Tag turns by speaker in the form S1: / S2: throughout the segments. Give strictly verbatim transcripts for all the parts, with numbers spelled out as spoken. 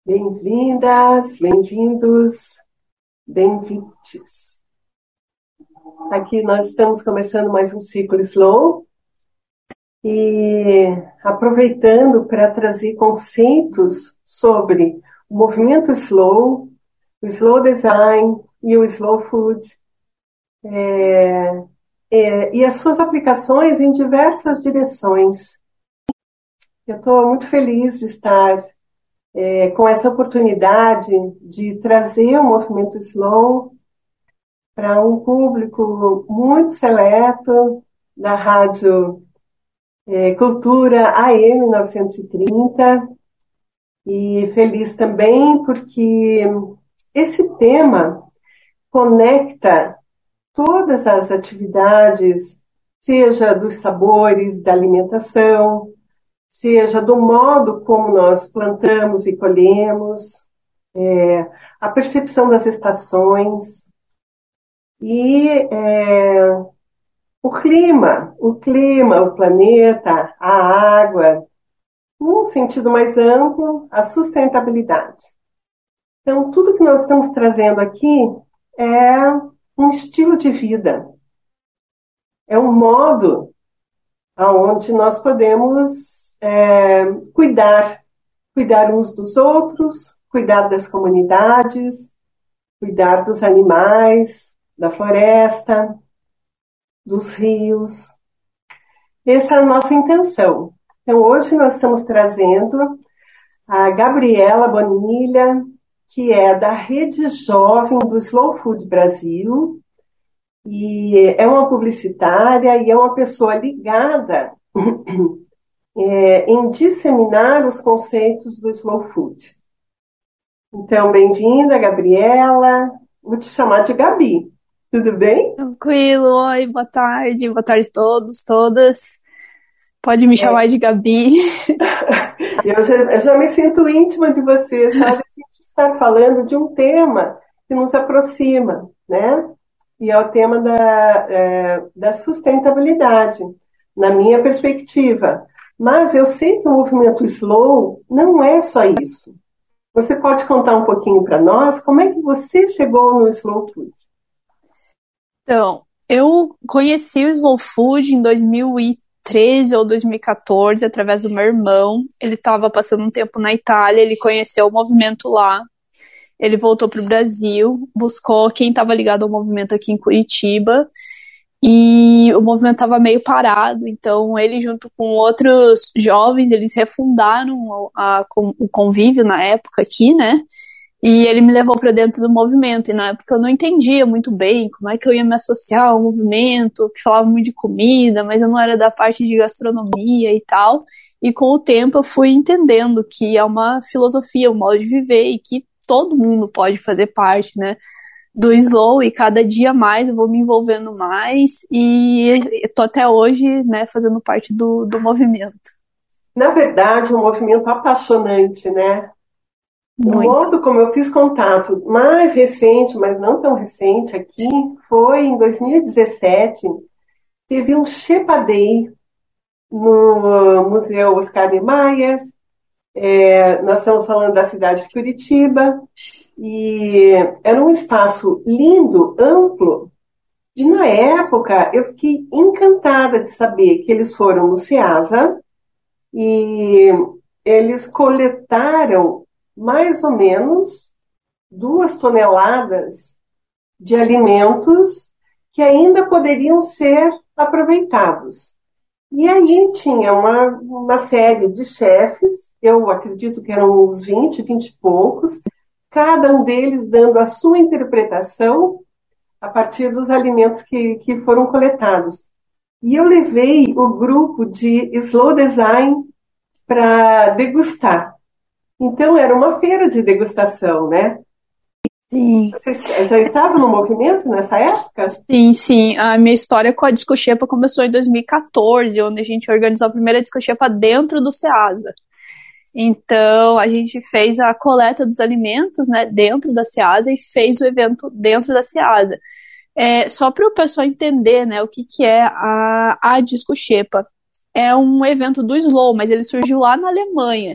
S1: Bem-vindas, bem-vindos, bem-vindes. Aqui nós estamos começando mais um ciclo Slow e aproveitando para trazer conceitos sobre o movimento Slow, o Slow Design e o Slow Food, é, é, e as suas aplicações em diversas direções. Eu estou muito feliz de estar é, com essa oportunidade de trazer o movimento Slow para um público muito seleto da Rádio é, Cultura A M novecentos e trinta e feliz também porque esse tema conecta todas as atividades, seja dos sabores, da alimentação, seja do modo como nós plantamos e colhemos, é, a percepção das estações e é, o clima, o clima, o planeta, a água, num sentido mais amplo, a sustentabilidade. Então, tudo que nós estamos trazendo aqui é um estilo de vida, é um modo onde nós podemos é, cuidar, cuidar uns dos outros, cuidar das comunidades, cuidar dos animais, da floresta, dos rios. Essa é a nossa intenção. Então, hoje nós estamos trazendo a Gabriela Bonilha, que é da Rede Jovem do Slow Food Brasil, e é uma publicitária e é uma pessoa ligada é, em disseminar os conceitos do Slow Food. Então, bem-vinda, Gabriela. Vou te chamar de Gabi. Tudo bem?
S2: Tranquilo, oi, boa tarde, boa tarde a todos, todas. Pode me chamar de Gabi.
S1: Eu já, eu já me sinto íntima de você, sabe? A gente está falando de um tema que nos aproxima, né? E é o tema da, é, da sustentabilidade, na minha perspectiva. Mas eu sei que o movimento Slow não é só isso. Você pode contar um pouquinho para nós como é que você chegou no Slow Food?
S2: Então, eu conheci o Slow Food em dois mil e treze ou dois mil e quatorze através do meu irmão. Ele estava passando um tempo na Itália, ele conheceu o movimento lá. Ele voltou para o Brasil, buscou quem estava ligado ao movimento aqui em Curitiba. E o movimento estava meio parado, então ele junto com outros jovens, eles refundaram a, a, o convívio na época aqui, né? E ele me levou para dentro do movimento, e na época eu não entendia muito bem como é que eu ia me associar ao movimento, que falava muito de comida, mas eu não era da parte de gastronomia e tal. E com o tempo eu fui entendendo que é uma filosofia, um modo de viver, e que todo mundo pode fazer parte, né? Do Slow, e cada dia mais eu vou me envolvendo mais e tô até hoje, né, fazendo parte do, do movimento.
S1: Na verdade, é um movimento apaixonante, né? O
S2: Muito.
S1: modo como eu fiz contato mais recente, mas não tão recente aqui, foi em dois mil e dezessete. Teve um Shepa Day no Museu Oscar Niemeyer. É, nós estamos falando da cidade de Curitiba. E era um espaço lindo, amplo. E na época eu fiquei encantada de saber que eles foram no Ceasa e eles coletaram mais ou menos duas toneladas de alimentos que ainda poderiam ser aproveitados. E aí tinha uma, uma série de chefes, eu acredito que eram uns vinte, vinte e poucos, cada um deles dando a sua interpretação a partir dos alimentos que, que foram coletados. E eu levei o grupo de Slow Design para degustar. Então, era uma feira de degustação, né?
S2: Sim,
S1: Você já estava no movimento nessa época?
S2: sim, sim. A minha história com a Disco Xepa começou em dois mil e quatorze, onde a gente organizou a primeira Disco Xepa dentro do Ceasa. Então, a gente fez a coleta dos alimentos, né, dentro da Ceasa e fez o evento dentro da Ceasa. É, só para o pessoal entender, né, o que, que é a, a Disco Xepa. É um evento do Slow, mas ele surgiu lá na Alemanha.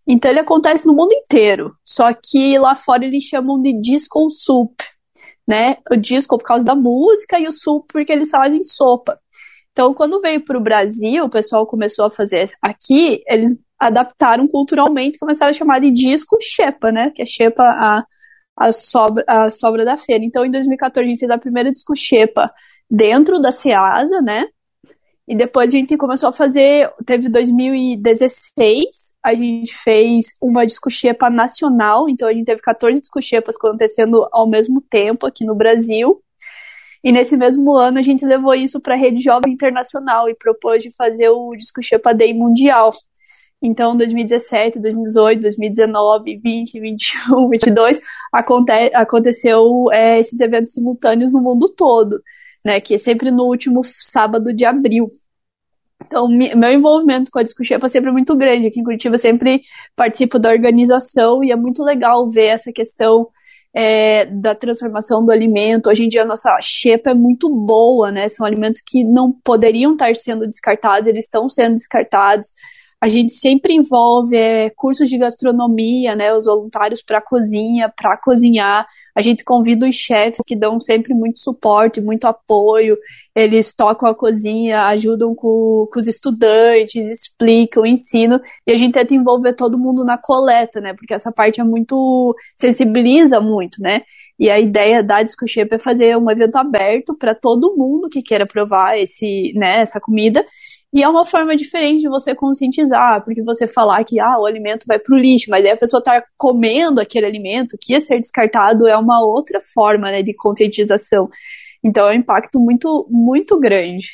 S2: Então ele acontece no mundo inteiro, só que lá fora eles chamam de disco soup, né? O disco por causa da música e o soup porque eles fazem sopa. Então, quando veio para o Brasil, o pessoal começou a fazer aqui, eles adaptaram culturalmente, começaram a chamar de disco xepa, né? Que é xepa a, a, sobra, a sobra da feira. Então, em dois mil e quatorze, a gente fez a primeira disco xepa dentro da Ceasa, né? E depois a gente começou a fazer, teve dois mil e dezesseis, a gente fez uma disco xepa nacional, então a gente teve quatorze disco xepas acontecendo ao mesmo tempo aqui no Brasil. E nesse mesmo ano a gente levou isso para a Rede Jovem Internacional e propôs de fazer o Disco Xepa Day Mundial. Então, dois mil e dezessete, dois mil e dezoito, dois mil e dezenove, vinte, vinte e um, vinte e dois, aconte aconteceu é, esses eventos simultâneos no mundo todo, né? Que é sempre no último sábado de abril. Então, meu envolvimento com a Disco Xepa é sempre muito grande. Aqui em Curitiba eu sempre participo da organização e é muito legal ver essa questão é, da transformação do alimento. Hoje em dia a nossa xepa é muito boa, né? São alimentos que não poderiam estar sendo descartados, eles estão sendo descartados. A gente sempre envolve é, cursos de gastronomia, né? Os voluntários para a cozinha, para cozinhar. A gente convida os chefs que dão sempre muito suporte, muito apoio. Eles tocam a cozinha, ajudam com, com os estudantes, explicam, ensinam. E a gente tenta envolver todo mundo na coleta, né? Porque essa parte é muito... sensibiliza muito, né? E a ideia da Disco Xepa é fazer um evento aberto para todo mundo que queira provar esse, né, essa comida. E é uma forma diferente de você conscientizar, porque você falar que ah, o alimento vai pro lixo, mas aí a pessoa tá comendo aquele alimento que ia ser descartado, é uma outra forma, né, de conscientização. Então é um impacto muito, muito grande.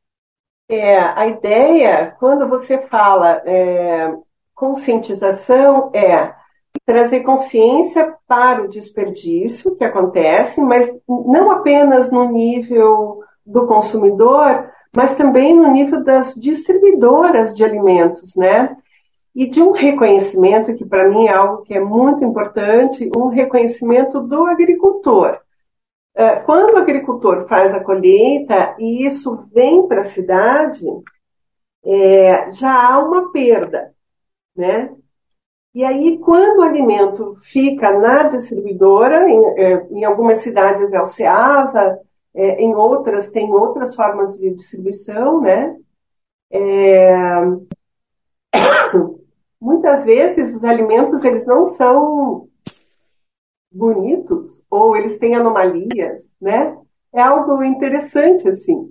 S1: É, a ideia, quando você fala é, conscientização, é trazer consciência para o desperdício que acontece, mas não apenas no nível do consumidor, mas também no nível das distribuidoras de alimentos, né? E de um reconhecimento, que para mim é algo que é muito importante, um reconhecimento do agricultor. Quando o agricultor faz a colheita e isso vem para a cidade, é, já há uma perda, né? E aí, quando o alimento fica na distribuidora, em, em algumas cidades é o Ceasa, é, em outras tem outras formas de distribuição, né? É, muitas vezes os alimentos eles não são bonitos ou eles têm anomalias, né? É algo interessante assim.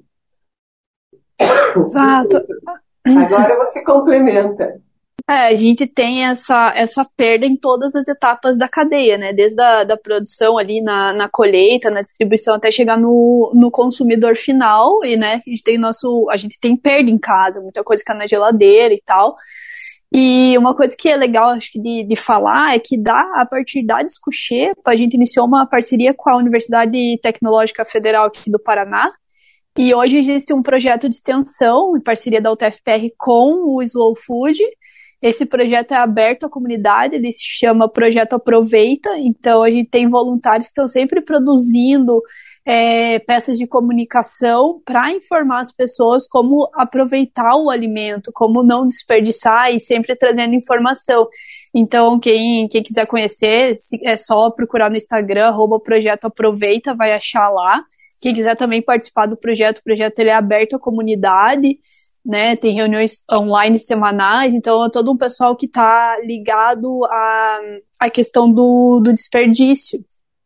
S2: Exato.
S1: Agora você complementa.
S2: É, a gente tem essa, essa perda em todas as etapas da cadeia, né? Desde a da produção ali na, na colheita, na distribuição, até chegar no, no consumidor final. E, né, a gente tem nosso, a gente tem perda em casa, muita coisa que tá na geladeira e tal. E uma coisa que é legal, acho que, de, de falar é que dá, a partir da Disco Xepa, a gente iniciou uma parceria com a Universidade Tecnológica Federal aqui do Paraná. E hoje existe um projeto de extensão, em parceria da U T F P R com o Slow Food. Esse projeto é aberto à comunidade, ele se chama Projeto Aproveita, então a gente tem voluntários que estão sempre produzindo é, peças de comunicação para informar as pessoas como aproveitar o alimento, como não desperdiçar e sempre trazendo informação. Então, quem, quem quiser conhecer, é só procurar no Instagram, arroba Projeto Aproveita, vai achar lá. Quem quiser também participar do projeto, o projeto ele é aberto à comunidade, né, tem reuniões online semanais, então é todo um pessoal que está ligado à, à questão do, do desperdício.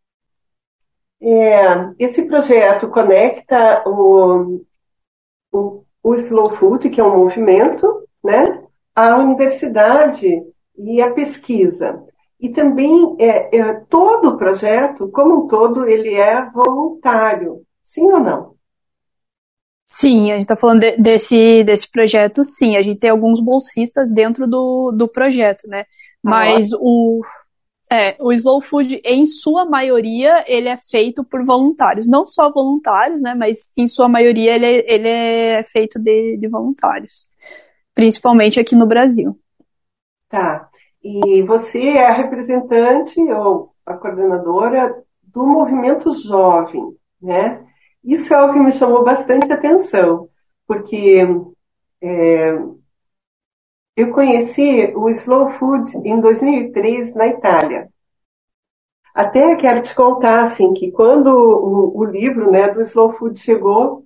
S1: É, esse projeto conecta o, o, o Slow Food, que é um movimento, né, à universidade e à pesquisa. E também é, é, todo o projeto, como um todo, ele é voluntário, sim ou não?
S2: Sim, a gente está falando de, desse, desse projeto, sim. A gente tem alguns bolsistas dentro do, do projeto, né? Mas ah, o, é, o Slow Food, em sua maioria, ele é feito por voluntários. Não só voluntários, né? Mas em sua maioria ele é, ele é feito de, de voluntários. Principalmente aqui no Brasil.
S1: Tá. E você é a representante ou a coordenadora do movimento jovem, né? Isso é algo que me chamou bastante atenção, porque é, Eu conheci o Slow Food em dois mil e três na Itália. Até quero te contar assim, que quando o, o livro, né, do Slow Food chegou,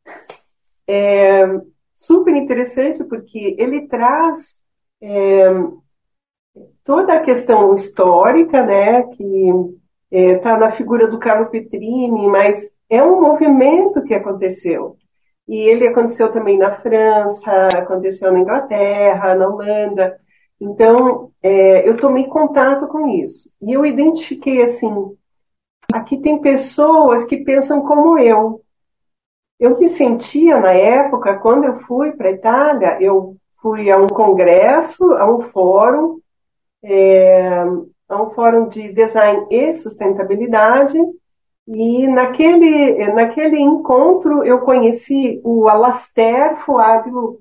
S1: é super interessante porque ele traz é, toda a questão histórica, né, que está na figura do Carlo Petrini, mas é um movimento que aconteceu. E ele aconteceu também na França, aconteceu na Inglaterra, na Holanda. Então, é, eu tomei contato com isso. E eu identifiquei assim, aqui tem pessoas que pensam como eu. Eu me sentia na época, quando eu fui para a Itália, eu fui a um congresso, a um fórum, é, a um fórum de design e sustentabilidade, e naquele, naquele encontro eu conheci o Alastair Fuad-Luke.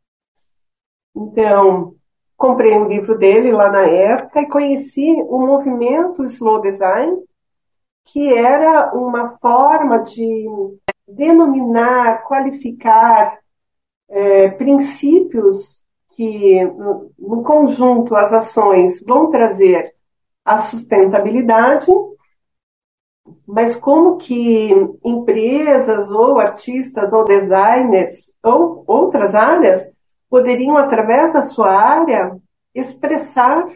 S1: Então, comprei um livro dele lá na época e conheci o movimento Slow Design, que era uma forma de denominar, qualificar é, princípios que, no, no conjunto, as ações vão trazer a sustentabilidade, mas como que empresas ou artistas ou designers ou outras áreas poderiam, através da sua área, expressar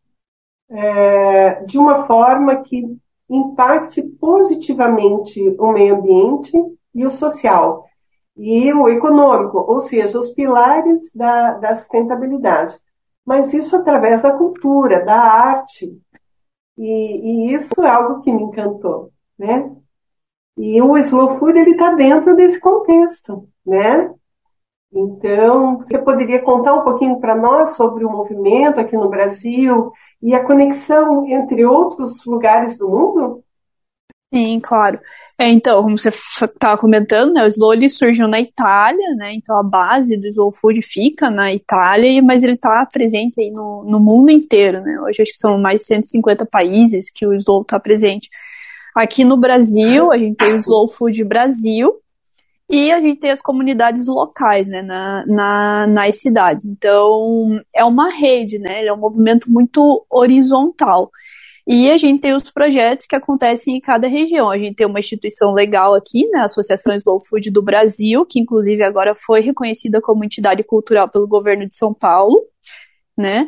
S1: é, de uma forma que impacte positivamente o meio ambiente e o social, e o econômico, ou seja, os pilares da, da sustentabilidade. Mas isso através da cultura, da arte, e, e isso é algo que me encantou, né? E o Slow Food ele está dentro desse contexto, né? Então, você poderia contar um pouquinho para nós sobre o movimento aqui no Brasil e a conexão entre outros lugares do mundo?
S2: Sim, claro. É, então, como você estava comentando, né, o Slow ele surgiu na Itália, né, então a base do Slow Food fica na Itália, mas ele está presente aí no, no mundo inteiro, né, hoje acho que são mais de cento e cinquenta países que o Slow está presente. Aqui no Brasil, a gente tem o Slow Food Brasil e a gente tem as comunidades locais, né, na, na, nas cidades. Então, é uma rede, né, ele é um movimento muito horizontal. E a gente tem os projetos que acontecem em cada região. A gente tem uma instituição legal aqui, né, a Associação Slow Food do Brasil, que inclusive agora foi reconhecida como entidade cultural pelo governo de São Paulo, né?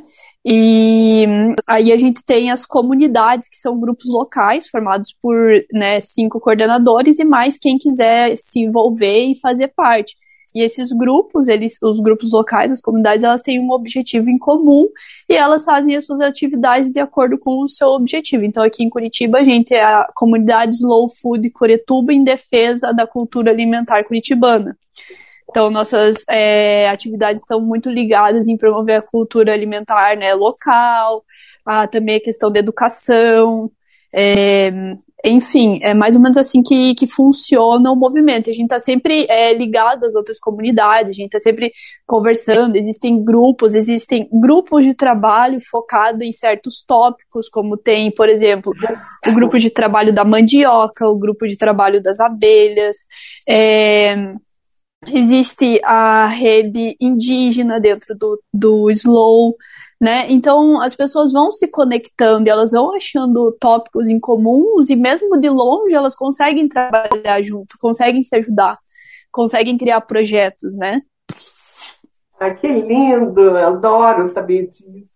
S2: E aí a gente tem as comunidades, que são grupos locais, formados por, né, cinco coordenadores e mais quem quiser se envolver e fazer parte. E esses grupos, eles, os grupos locais, as comunidades, elas têm um objetivo em comum e elas fazem as suas atividades de acordo com o seu objetivo. Então, aqui em Curitiba, a gente é a comunidade Slow Food Curituba em defesa da cultura alimentar curitibana. Então, nossas é, atividades estão muito ligadas em promover a cultura alimentar, né, local, a, também a questão da educação, é, enfim, é mais ou menos assim que, que funciona o movimento. A gente está sempre é, ligado às outras comunidades, a gente está sempre conversando, existem grupos, existem grupos de trabalho focado em certos tópicos, como tem, por exemplo, o grupo de trabalho da mandioca, o grupo de trabalho das abelhas, é, existe a rede indígena dentro do, do Slow, né? Então as pessoas vão se conectando, elas vão achando tópicos em comuns e mesmo de longe elas conseguem trabalhar junto, conseguem se ajudar, conseguem criar projetos, né?
S1: Ah, que lindo! Eu adoro saber disso.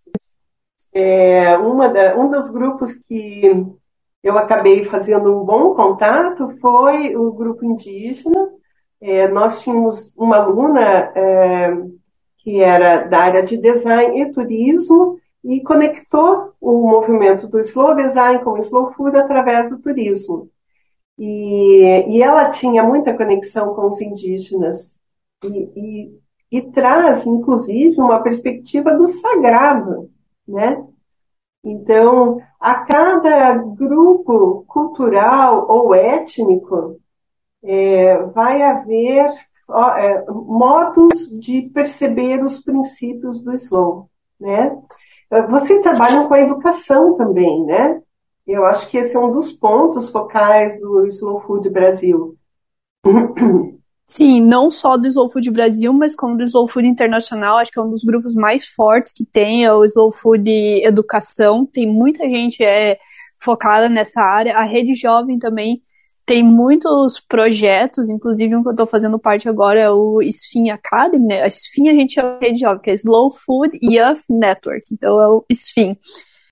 S1: É, uma da, um dos grupos que eu acabei fazendo um bom contato foi o grupo indígena. É, nós tínhamos uma aluna é, que era da área de design e turismo e conectou o movimento do slow design com o slow food através do turismo. E, e ela tinha muita conexão com os indígenas e, e, e traz, inclusive, uma perspectiva do sagrado, né? Então, a cada grupo cultural ou étnico, é, vai haver ó, é, modos de perceber os princípios do slow, né? Vocês trabalham com a educação também, né? Eu acho que esse é um dos pontos focais do Slow Food Brasil.
S2: Sim, não só do Slow Food Brasil, mas como do Slow Food Internacional. Acho que é um dos grupos mais fortes que tem, é o Slow Food Educação. Tem muita gente é, focada nessa área. A Rede Jovem também tem muitos projetos, inclusive um que eu estou fazendo parte agora é o SFIN Academy, né? A SFIN a gente chama de Rede Jovem, que é Slow Food Youth Network, então é o SFIN.